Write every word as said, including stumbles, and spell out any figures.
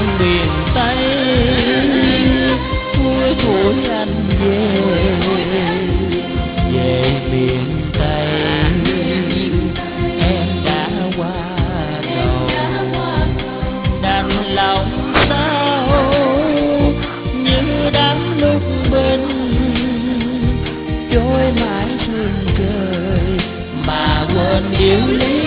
hương miền Tây, cuối tuổi anh về về miền Tây. Em đã qua cầu đành lòng sao như đám nước bên trôi mãi sương trời mà quên yêu lý.